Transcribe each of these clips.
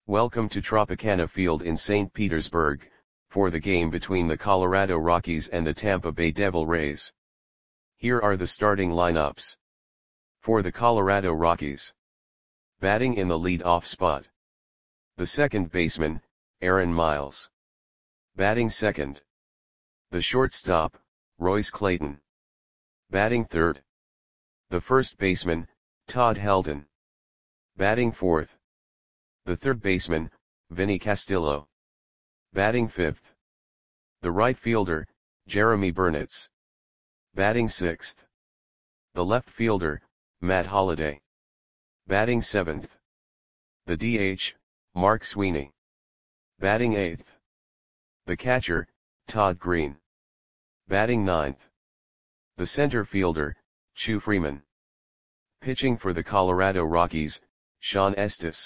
Welcome to Tropicana Field in St. Petersburg, for the game between the Colorado Rockies and the Tampa Bay Devil Rays. Here are the starting lineups. For the Colorado Rockies. Batting in the lead-off spot. The second baseman, Aaron Miles. Batting second. The shortstop, Royce Clayton. Batting third. The first baseman, Todd Helton. Batting fourth. The third baseman, Vinny Castillo. Batting fifth. The right fielder, Jeremy Burnitz. Batting sixth. The left fielder, Matt Holliday. Batting seventh. The DH, Mark Sweeney. Batting eighth. The catcher, Todd Green. Batting ninth. The center fielder, Chu Freeman. Pitching for the Colorado Rockies, Shawn Estes.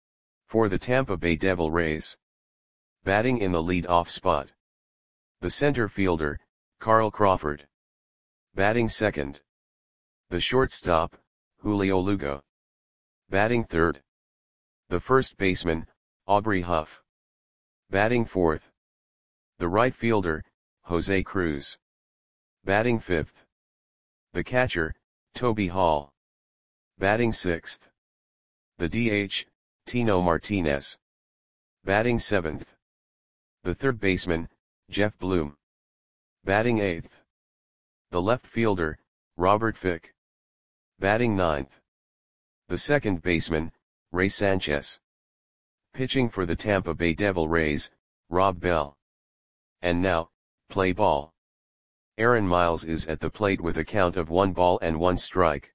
For the Tampa Bay Devil Rays. Batting in the lead-off spot. The center fielder, Carl Crawford. Batting second. The shortstop, Julio Lugo. Batting third. The first baseman, Aubrey Huff. Batting fourth. The right fielder, Jose Cruz. Batting fifth. The catcher, Toby Hall. Batting sixth. The DH, Tino Martinez. Batting seventh. The third baseman, Jeff Bloom. Batting eighth. The left fielder, Robert Fick. Batting ninth. The second baseman, Ray Sanchez. Pitching for the Tampa Bay Devil Rays, Rob Bell. And now, play ball. Aaron Miles is at the plate with a count of 1 strike.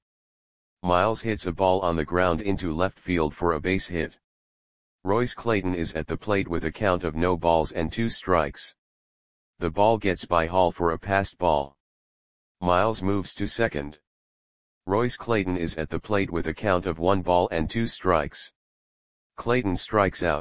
Miles hits a ball on the ground into left field for a base hit. Royce Clayton is at the plate with a count of 2 strikes. The ball gets by Hall for a passed ball. Miles moves to second. Royce Clayton is at the plate with a count of 2 strikes. Clayton strikes out.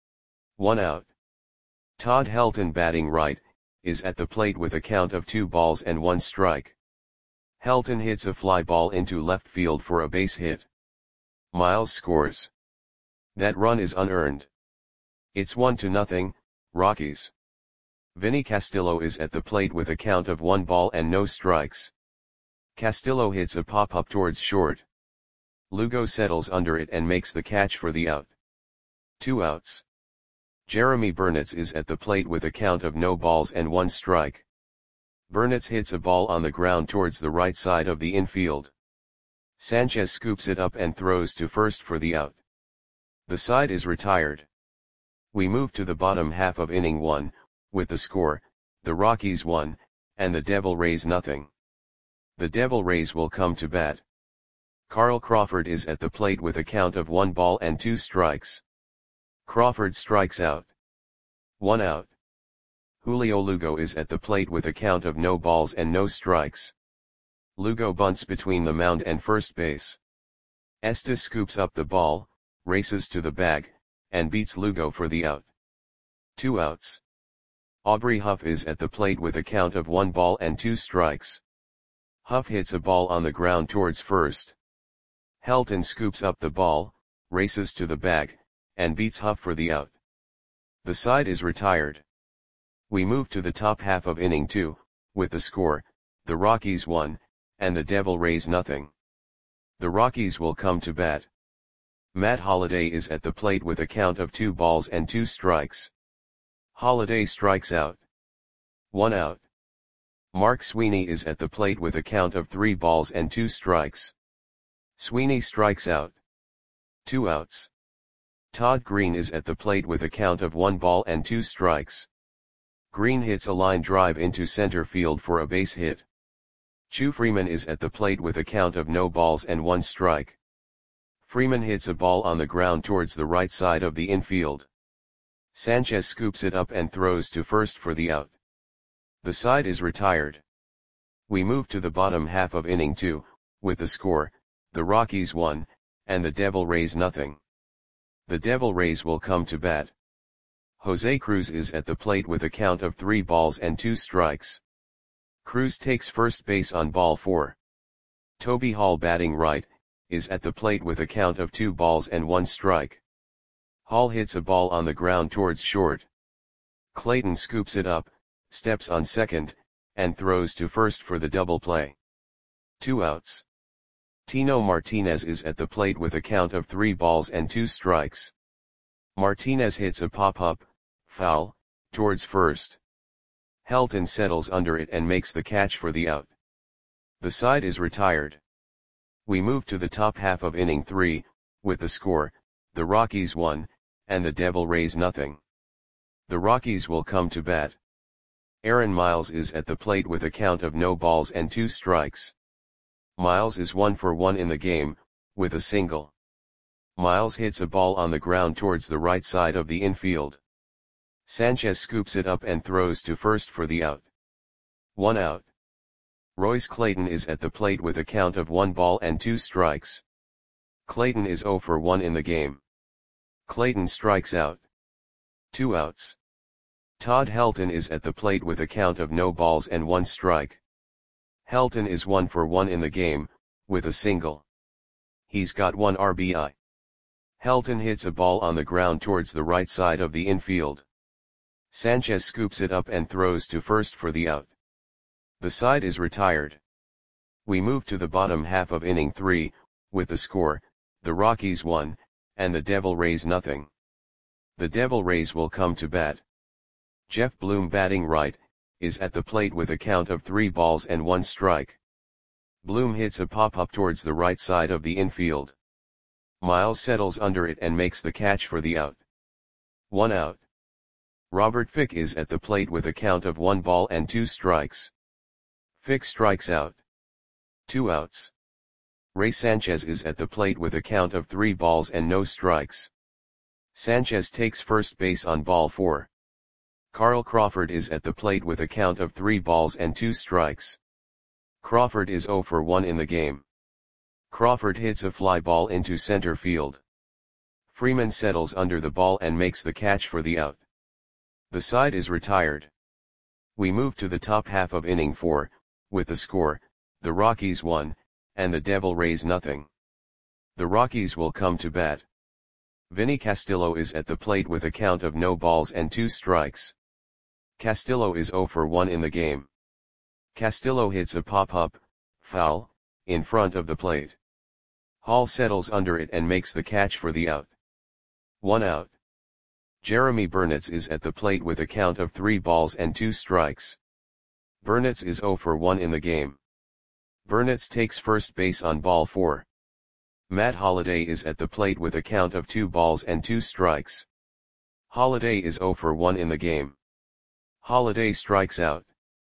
1 out. Todd Helton, batting right, is at the plate with a count of 2 strike. Helton hits a fly ball into left field for a base hit. Miles scores. That run is unearned. It's 1-0, Rockies. Vinny Castillo is at the plate with a count of 1 strikes. Castillo hits a pop-up towards short. Lugo settles under it and makes the catch for the out. 2 outs. Jeremy Burnitz is at the plate with a count of 1 strike. Burnitz hits a ball on the ground towards the right side of the infield. Sanchez scoops it up and throws to first for the out. The side is retired. We move to the bottom half of inning 1, with the score, the Rockies 1, and the Devil Rays 0. The Devil Rays will come to bat. Carl Crawford is at the plate with a count of 1 strikes. Crawford strikes out. 1 out. Julio Lugo is at the plate with a count of 0 strikes. Lugo bunts between the mound and first base. Estes scoops up the ball, races to the bag, and beats Lugo for the out. 2 outs. Aubrey Huff is at the plate with a count of 1 strikes. Huff hits a ball on the ground towards first. Helton scoops up the ball, races to the bag, and beats Huff for the out. The side is retired. We move to the top half of inning 2, with the score, the Rockies 1, and the Devil Rays 0. The Rockies will come to bat. Matt Holliday is at the plate with a count of 2 strikes. Holliday strikes out. 1 out. Mark Sweeney is at the plate with a count of 3 strikes. Sweeney strikes out. 2 outs. Todd Green is at the plate with a count of 1 strikes. Green hits a line drive into center field for a base hit. Chu Freeman is at the plate with a count of 1 strike. Freeman hits a ball on the ground towards the right side of the infield. Sanchez scoops it up and throws to first for the out. The side is retired. We move to the bottom half of inning 2, with the score, the Rockies 1, and the Devil Rays 0. The Devil Rays will come to bat. Jose Cruz is at the plate with a count of 3 strikes. Cruz takes first base on ball 4. Toby Hall, batting right, is at the plate with a count of 2 strike. Hall hits a ball on the ground towards short. Clayton scoops it up, steps on second, and throws to first for the double play. 2 outs. Tino Martinez is at the plate with a count of 3 balls and 2 strikes. Martinez hits a pop-up, foul, towards first. Helton settles under it and makes the catch for the out. The side is retired. We move to the top half of inning 3, with the score, the Rockies 1, and the Devil Rays nothing. The Rockies will come to bat. Aaron Miles is at the plate with a count of no balls and 2 strikes. Miles is 1 for 1 in the game, with a single. Miles hits a ball on the ground towards the right side of the infield. Sanchez scoops it up and throws to first for the out. 1 out. Royce Clayton is at the plate with a count of 1 ball and 2 strikes. Clayton is 0 for 1 in the game. Clayton strikes out. 2 outs. Todd Helton is at the plate with a count of no balls and 1 strike. Helton is 1 for 1 in the game, with a single. He's got 1 RBI. Helton hits a ball on the ground towards the right side of the infield. Sanchez scoops it up and throws to first for the out. The side is retired. We move to the bottom half of inning 3, with the score, the Rockies 1, and the Devil Rays nothing. The Devil Rays will come to bat. Jeff Bloom batting right, is at the plate with a count of 3 balls and 1 strike. Bloom hits a pop-up towards the right side of the infield. Miles settles under it and makes the catch for the out. 1 out. Robert Fick is at the plate with a count of 1 ball and 2 strikes. Fick strikes out. 2 outs. Ray Sanchez is at the plate with a count of 3 balls and no strikes. Sanchez takes first base on ball 4. Carl Crawford is at the plate with a count of 3 balls and 2 strikes. Crawford is 0 for 1 in the game. Crawford hits a fly ball into center field. Freeman settles under the ball and makes the catch for the out. The side is retired. We move to the top half of inning 4, with the score, the Rockies 1, and the Devil Rays nothing. The Rockies will come to bat. Vinny Castillo is at the plate with a count of no balls and 2 strikes. Castillo is 0 for 1 in the game. Castillo hits a pop-up, foul, in front of the plate. Hall settles under it and makes the catch for the out. 1 out. Jeremy Burnitz is at the plate with a count of 3 balls and 2 strikes. Burnitz is 0 for 1 in the game. Burnitz takes first base on ball 4. Matt Holliday is at the plate with a count of 2 balls and 2 strikes. Holliday is 0 for 1 in the game. Holliday strikes out.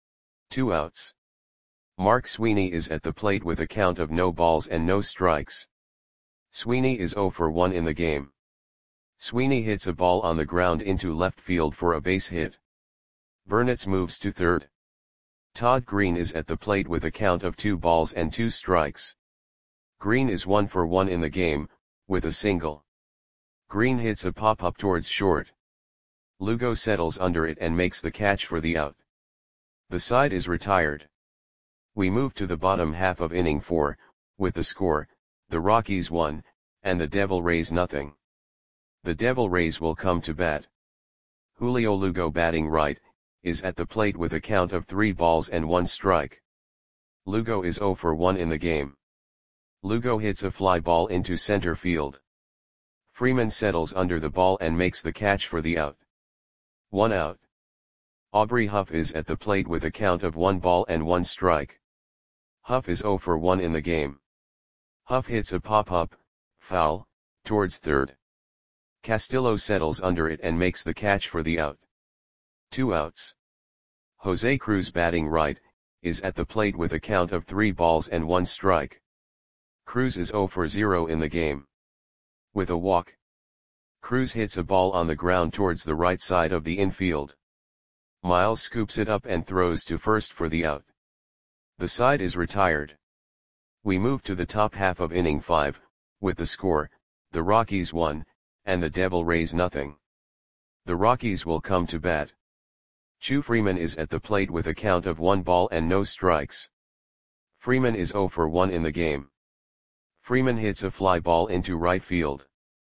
2 outs. Mark Sweeney is at the plate with a count of no balls and no strikes. Sweeney is 0 for 1 in the game. Sweeney hits a ball on the ground into left field for a base hit. Burnitz moves to third. Todd Green is at the plate with a count of 2 balls and 2 strikes. Green is 1 for 1 in the game, with a single. Green hits a pop-up towards short. Lugo settles under it and makes the catch for the out. The side is retired. We move to the bottom half of inning 4, with the score, the Rockies 1, and the Devil Rays nothing. The Devil Rays will come to bat. Julio Lugo batting right, is at the plate with a count of 3 balls and 1 strike. Lugo is 0 for 1 in the game. Lugo hits a fly ball into center field. Freeman settles under the ball and makes the catch for the out. 1 out. Aubrey Huff is at the plate with a count of 1 ball and 1 strike. Huff is 0 for 1 in the game. Huff hits a pop-up, foul, towards third. Castillo settles under it and makes the catch for the out. 2 outs. Jose Cruz batting right, is at the plate with a count of 3 balls and 1 strike. Cruz is 0 for 0 in the game. With a walk. Cruz hits a ball on the ground towards the right side of the infield. Miles scoops it up and throws to first for the out. The side is retired. We move to the top half of inning 5, with the score, the Rockies 1, and the Devil Rays nothing. The Rockies will come to bat. Chu Freeman is at the plate with a count of 1 ball and no strikes. Freeman is 0 for 1 in the game. Freeman hits a fly ball into right field.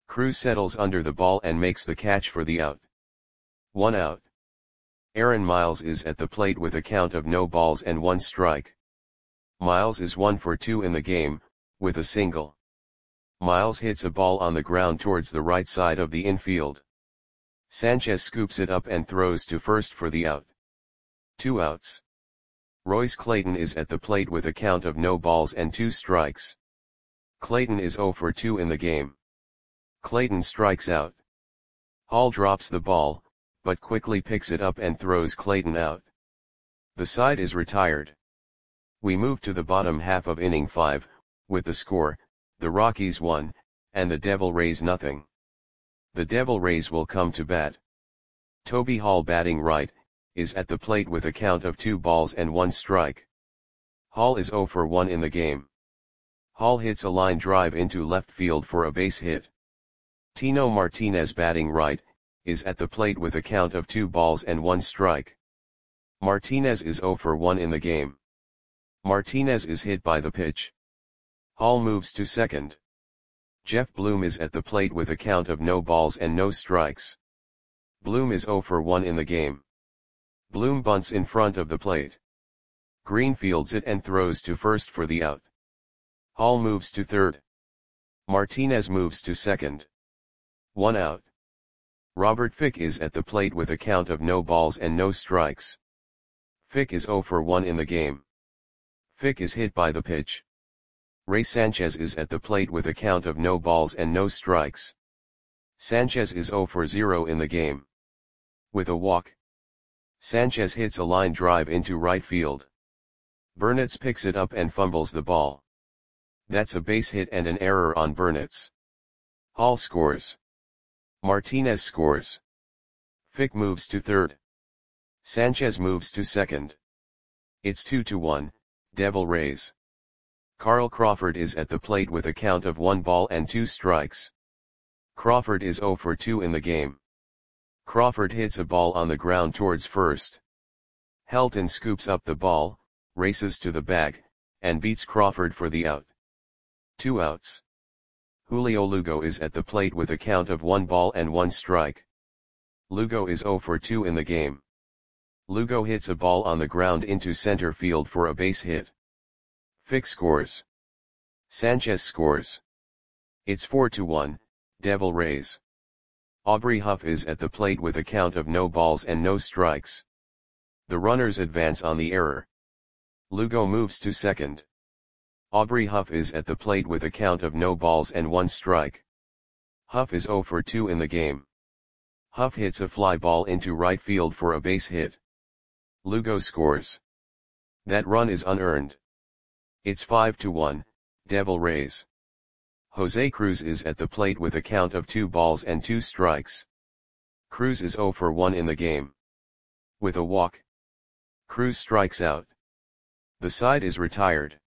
Cruz settles under the ball and makes the catch for the out. 1 out. Aaron Miles is at the plate with a count of no balls and 1 strike. Miles is 1 for 2 in the game, with a single. Miles hits a ball on the ground towards the right side of the infield. Sanchez scoops it up and throws to first for the out. 2 outs. Royce Clayton is at the plate with a count of no balls and 2 strikes. Clayton is 0 for 2 in the game. Clayton strikes out. Hall drops the ball, but quickly picks it up and throws Clayton out. The side is retired. We move to the bottom half of inning 5, with the score, the Rockies 1, and the Devil Rays nothing. The Devil Rays will come to bat. Toby Hall, batting right, is at the plate with a count of 2 balls and 1 strike. Hall is 0 for 1 in the game. Hall hits a line drive into left field for a base hit. Tino Martinez, batting right, is at the plate with a count of 2 balls and 1 strike. Martinez is 0 for 1 in the game. Martinez is hit by the pitch. Hall moves to second. Jeff Bloom is at the plate with a count of no balls and no strikes. Bloom is 0 for 1 in the game. Bloom bunts in front of the plate. Green fields it and throws to first for the out. Hall moves to third. Martinez moves to second. 1 out. Robert Fick is at the plate with a count of no balls and no strikes. Fick is 0 for 1 in the game. Fick is hit by the pitch. Ray Sanchez is at the plate with a count of no balls and no strikes. Sanchez is 0 for 0 in the game. With a walk, Sanchez hits a line drive into right field. Burnitz picks it up and fumbles the ball. That's a base hit and an error on Burnitz. Hall scores. Martinez scores. Fick moves to third. Sanchez moves to second. It's 2-1, Devil Rays. Carl Crawford is at the plate with a count of 1 ball and 2 strikes. Crawford is 0 for 2 in the game. Crawford hits a ball on the ground towards first. Helton scoops up the ball, races to the bag, and beats Crawford for the out. 2 outs. Julio Lugo is at the plate with a count of 1 ball and 1 strike. Lugo is 0 for 2 in the game. Lugo hits a ball on the ground into center field for a base hit. Fick scores. Sanchez scores. It's 4-1, Devil Rays. Aubrey Huff is at the plate with a count of no balls and no strikes. The runners advance on the error. Lugo moves to second. Aubrey Huff is at the plate with a count of no balls and 1 strike. Huff is 0 for 2 in the game. Huff hits a fly ball into right field for a base hit. Lugo scores. That run is unearned. It's 5-1, Devil Rays. Jose Cruz is at the plate with a count of 2 balls and 2 strikes. Cruz is 0 for 1 in the game. With a walk, Cruz strikes out. The side is retired.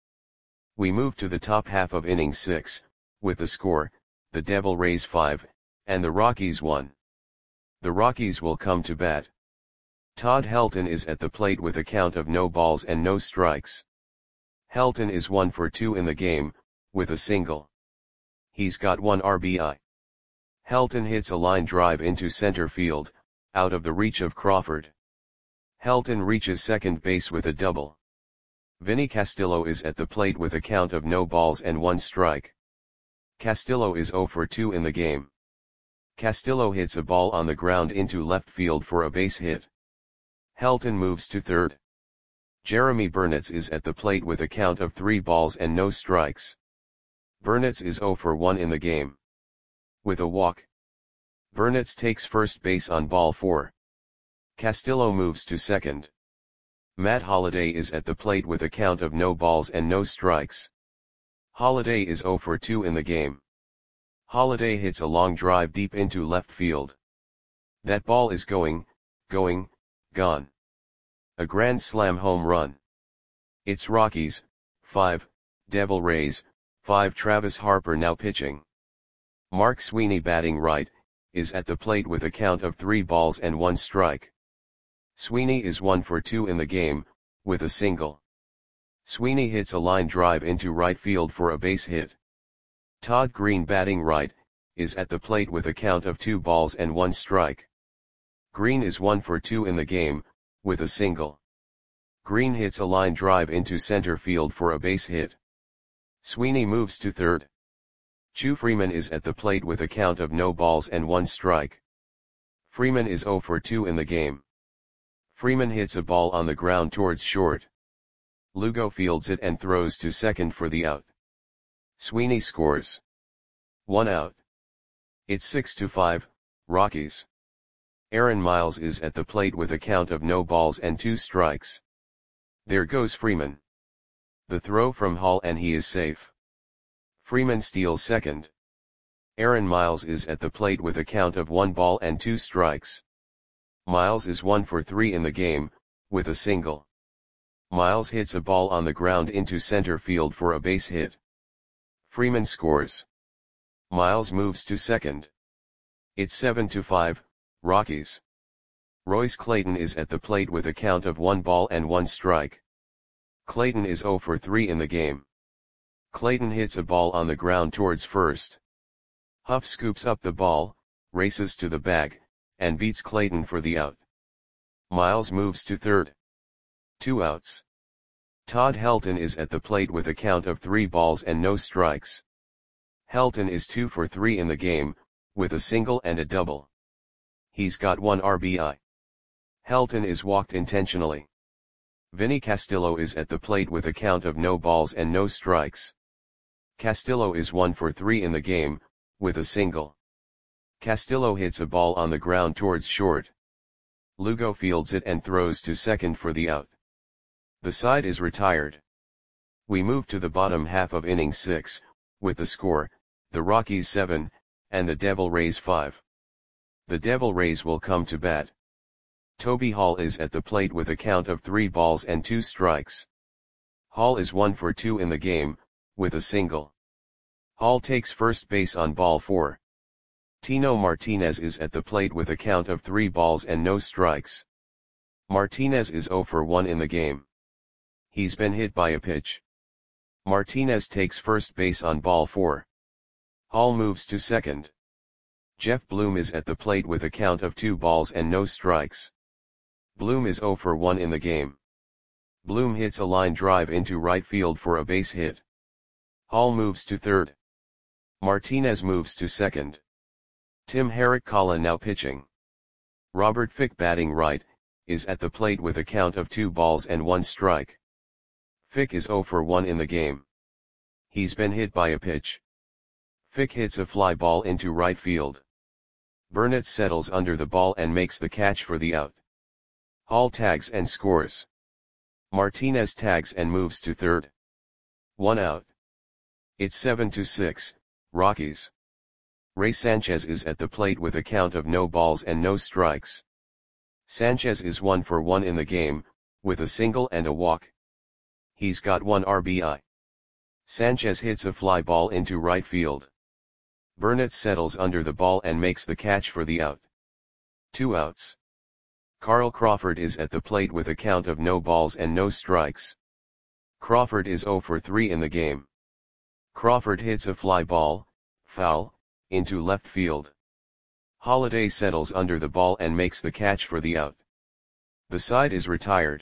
We move to the top half of inning 6, with the score, the Devil Rays 5, and the Rockies 1. The Rockies will come to bat. Todd Helton is at the plate with a count of no balls and no strikes. Helton is 1 for 2 in the game, with a single. He's got 1 RBI. Helton hits a line drive into center field, out of the reach of Crawford. Helton reaches second base with a double. Vinny Castillo is at the plate with a count of no balls and 1 strike. Castillo is 0 for 2 in the game. Castillo hits a ball on the ground into left field for a base hit. Helton moves to third. Jeremy Burnitz is at the plate with a count of 3 balls and no strikes. Burnitz is 0 for 1 in the game. With a walk, Burnitz takes first base on ball 4. Castillo moves to second. Matt Holliday is at the plate with a count of no balls and no strikes. Holliday is 0 for 2 in the game. Holliday hits a long drive deep into left field. That ball is gone. A grand slam home run. It's Rockies, 5, Devil Rays, 5. Travis Harper now pitching. Mark Sweeney, batting right, is at the plate with a count of 3 balls and 1 strike. Sweeney is 1 for 2 in the game, with a single. Sweeney hits a line drive into right field for a base hit. Todd Green, batting right, is at the plate with a count of 2 balls and 1 strike. Green is 1 for 2 in the game, with a single. Green hits a line drive into center field for a base hit. Sweeney moves to third. Chu Freeman is at the plate with a count of no balls and 1 strike. Freeman is 0 for 2 in the game. Freeman hits a ball on the ground towards short. Lugo fields it and throws to second for the out. Sweeney scores. 1 out. It's 6-5, Rockies. Aaron Miles is at the plate with a count of no balls and 2 strikes. There goes Freeman. The throw from Hall and he is safe. Freeman steals second. Aaron Miles is at the plate with a count of 1 ball and 2 strikes. Miles is 1 for 3 in the game, with a single. Miles hits a ball on the ground into center field for a base hit. Freeman scores. Miles moves to second. It's 7-5, Rockies. Royce Clayton is at the plate with a count of 1 ball and 1 strike. Clayton is 0 for 3 in the game. Clayton hits a ball on the ground towards first. Huff scoops up the ball, races to the bag, and beats Clayton for the out. Miles moves to third. 2 outs. Todd Helton is at the plate with a count of 3 balls and no strikes. Helton is 2 for 3 in the game, with a single and a double. He's got 1 RBI. Helton is walked intentionally. Vinny Castillo is at the plate with a count of no balls and no strikes. Castillo is 1 for 3 in the game, with a single. Castillo hits a ball on the ground towards short. Lugo fields it and throws to second for the out. The side is retired. We move to the bottom half of inning 6, with the score, the Rockies 7, and the Devil Rays 5. The Devil Rays will come to bat. Toby Hall is at the plate with a count of 3 balls and 2 strikes. Hall is 1 for 2 in the game, with a single. Hall takes first base on ball 4. Tino Martinez is at the plate with a count of 3 balls and no strikes. Martinez is 0 for 1 in the game. He's been hit by a pitch. Martinez takes first base on ball 4. Hall moves to second. Jeff Bloom is at the plate with a count of 2 balls and no strikes. Bloom is 0 for 1 in the game. Bloom hits a line drive into right field for a base hit. Hall moves to third. Martinez moves to second. Tim Herrick-Colla now pitching. Robert Fick batting right, is at the plate with a count of 2 balls and 1 strike. Fick is 0 for 1 in the game. He's been hit by a pitch. Fick hits a fly ball into right field. Burnett settles under the ball and makes the catch for the out. Hall tags and scores. Martinez tags and moves to third. 1 out. It's 7-6, Rockies. Ray Sanchez is at the plate with a count of no balls and no strikes. Sanchez is 1 for 1 in the game, with a single and a walk. He's got 1 RBI. Sanchez hits a fly ball into right field. Burnett settles under the ball and makes the catch for the out. 2 outs. Carl Crawford is at the plate with a count of no balls and no strikes. Crawford is 0 for 3 in the game. Crawford hits a fly ball, foul, into left field. Holliday settles under the ball and makes the catch for the out. The side is retired.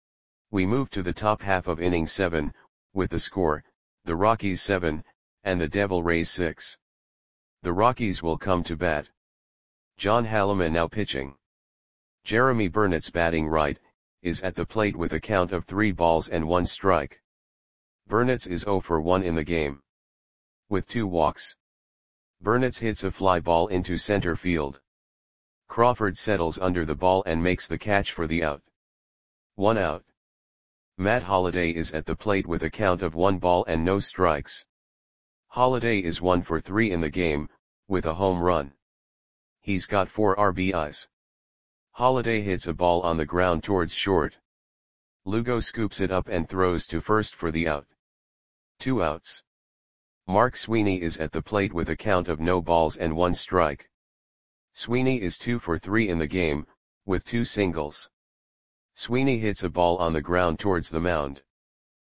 We move to the top half of inning 7, with the score, the Rockies 7, and the Devil Rays 6. The Rockies will come to bat. John Halliman now pitching. Jeremy Burnett's batting right, is at the plate with a count of 3 balls and 1 strike. Burnett's is 0 for 1 in the game. With 2 walks. Burnett's hits a fly ball into center field. Crawford settles under the ball and makes the catch for the out. 1 out. Matt Holliday is at the plate with a count of 1 ball and no strikes. Holliday is 1 for 3 in the game, with a home run. He's got 4 RBIs. Holliday hits a ball on the ground towards short. Lugo scoops it up and throws to first for the out. 2 outs. Mark Sweeney is at the plate with a count of no balls and 1 strike. Sweeney is 2 for 3 in the game, with 2 singles. Sweeney hits a ball on the ground towards the mound.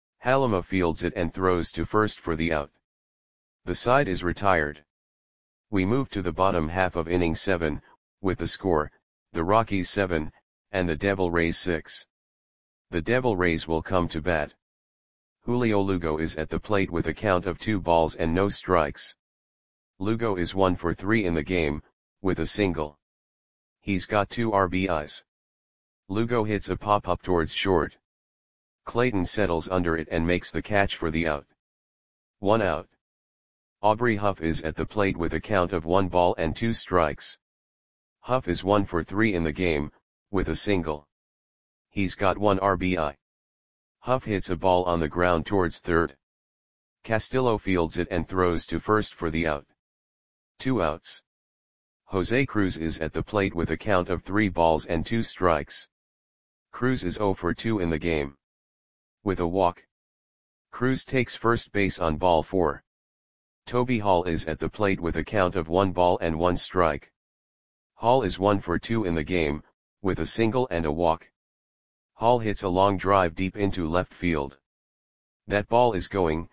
Halima fields it and throws to first for the out. The side is retired. We move to the bottom half of inning 7, with the score, the Rockies 7, and the Devil Rays 6. The Devil Rays will come to bat. Julio Lugo is at the plate with a count of 2 balls and no strikes. Lugo is 1 for 3 in the game, with a single. He's got 2 RBIs. Lugo hits a pop-up towards short. Clayton settles under it and makes the catch for the out. 1 out. Aubrey Huff is at the plate with a count of 1 ball and 2 strikes. Huff is 1 for 3 in the game, with a single. He's got 1 RBI. Huff hits a ball on the ground towards third. Castillo fields it and throws to first for the out. 2 outs. Jose Cruz is at the plate with a count of 3 balls and 2 strikes. Cruz is 0 for 2 in the game. With a walk. Cruz takes first base on ball 4. Toby Hall is at the plate with a count of 1 ball and 1 strike. Hall is 1 for 2 in the game, with a single and a walk. Hall hits a long drive deep into left field. That ball is gone.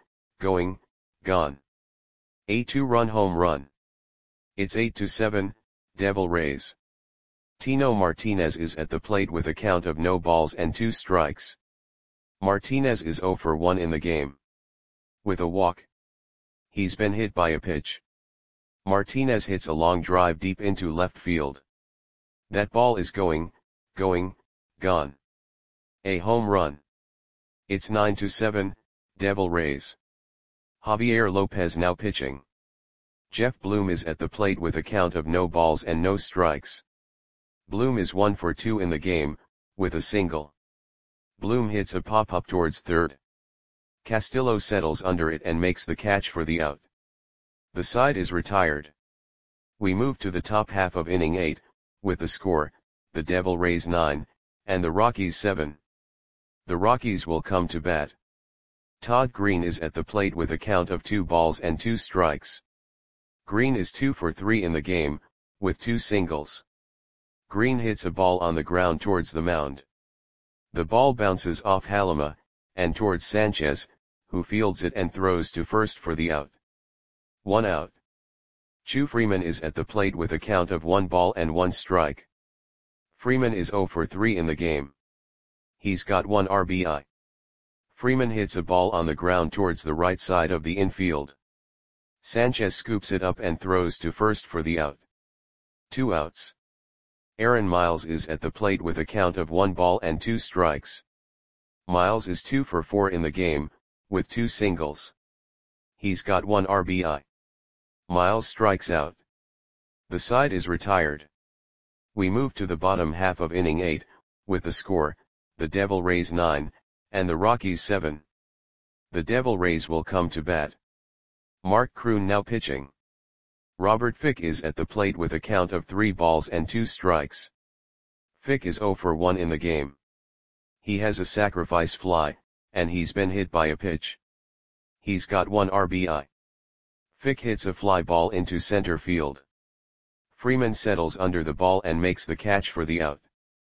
A 2-run home run. It's 8-7, Devil Rays. Tino Martinez is at the plate with a count of no balls and 2 strikes. Martinez is 0 for 1 in the game. With a walk. He's been hit by a pitch. Martinez hits a long drive deep into left field. That ball is gone. A home run. It's 9-7, Devil Rays. Javier Lopez now pitching. Jeff Bloom is at the plate with a count of no balls and no strikes. Bloom is 1 for 2 in the game, with a single. Bloom hits a pop-up towards third. Castillo settles under it and makes the catch for the out. The side is retired. We move to the top half of inning 8, with the score, the Devil Rays 9, and the Rockies 7. The Rockies will come to bat. Todd Green is at the plate with a count of 2 balls and 2 strikes. Green is 2 for 3 in the game, with 2 singles. Green hits a ball on the ground towards the mound. The ball bounces off Halima, and towards Sanchez, who fields it and throws to first for the out. 1 out. Chu Freeman is at the plate with a count of 1 ball and 1 strike. Freeman is 0 for 3 in the game. He's got 1 RBI. Freeman hits a ball on the ground towards the right side of the infield. Sanchez scoops it up and throws to first for the out. 2 outs. Aaron Miles is at the plate with a count of 1 ball and 2 strikes. Miles is 2 for 4 in the game, with 2 singles. He's got 1 RBI. Miles strikes out. The side is retired. We move to the bottom half of inning 8, with the score, the Devil Rays 9, and the Rockies 7. The Devil Rays will come to bat. Mark Kroon now pitching. Robert Fick is at the plate with a count of 3 balls and 2 strikes. Fick is 0 for 1 in the game. He has a sacrifice fly, and he's been hit by a pitch. He's got 1 RBI. Fick hits a fly ball into center field. Freeman settles under the ball and makes the catch for the out.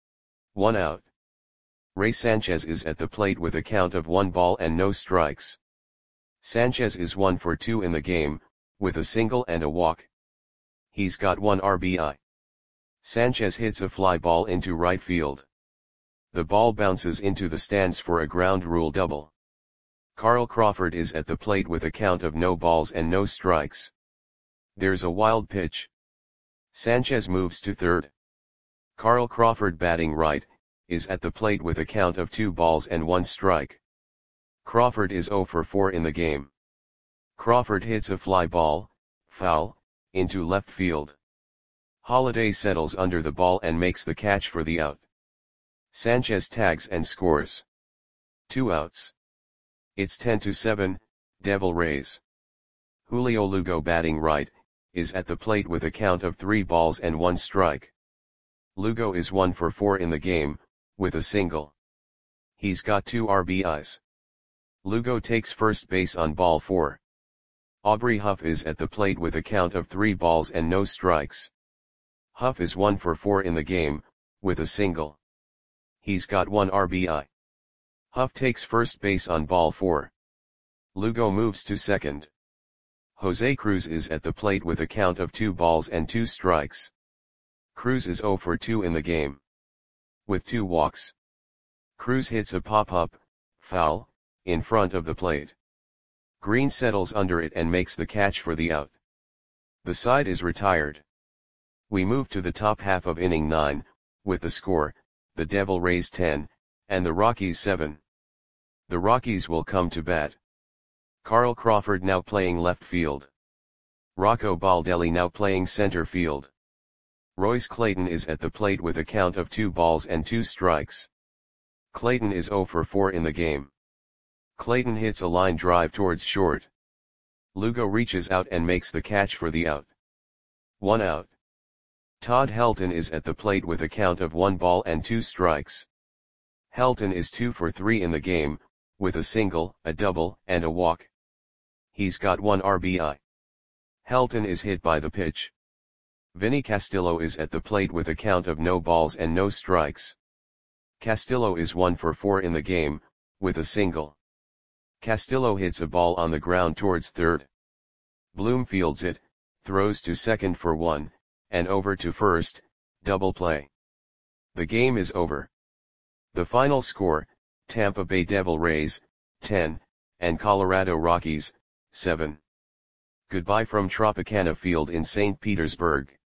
1 out. Ray Sanchez is at the plate with a count of 1 ball and no strikes. Sanchez is 1 for 2 in the game, with a single and a walk. He's got 1 RBI. Sanchez hits a fly ball into right field. The ball bounces into the stands for a ground rule double. Carl Crawford is at the plate with a count of no balls and no strikes. There's a wild pitch. Sanchez moves to third. Carl Crawford, batting right, is at the plate with a count of 2 balls and 1 strike. Crawford is 0 for 4 in the game. Crawford hits a fly ball, foul, into left field. Holiday settles under the ball and makes the catch for the out. Sanchez tags and scores. 2 outs. It's 10-7, Devil Rays. Julio Lugo, batting right, is at the plate with a count of 3 balls and 1 strike. Lugo is 1 for 4 in the game, with a single. He's got 2 RBIs. Lugo takes first base on ball 4. Aubrey Huff is at the plate with a count of 3 balls and no strikes. Huff is 1 for 4 in the game, with a single. He's got 1 RBI. Huff takes first base on ball 4. Lugo moves to second. Jose Cruz is at the plate with a count of 2 balls and 2 strikes. Cruz is 0 for 2 in the game. With 2 walks. Cruz hits a pop-up, foul, in front of the plate. Green settles under it and makes the catch for the out. The side is retired. We move to the top half of inning 9, with the score, the Devil Rays 10, and the Rockies 7. The Rockies will come to bat. Carl Crawford now playing left field. Rocco Baldelli now playing center field. Royce Clayton is at the plate with a count of 2 balls and 2 strikes. Clayton is 0 for 4 in the game. Clayton hits a line drive towards short. Lugo reaches out and makes the catch for the out. 1 out. Todd Helton is at the plate with a count of 1 ball and 2 strikes. Helton is 2 for 3 in the game, with a single, a double, and a walk. He's got 1 RBI. Helton is hit by the pitch. Vinny Castillo is at the plate with a count of no balls and no strikes. Castillo is 1 for 4 in the game, with a single. Castillo hits a ball on the ground towards third. Bloom fields it, throws to second for 1, and over to first, double play. The game is over. The final score, Tampa Bay Devil Rays, 10, and Colorado Rockies, 7. Goodbye from Tropicana Field in St. Petersburg.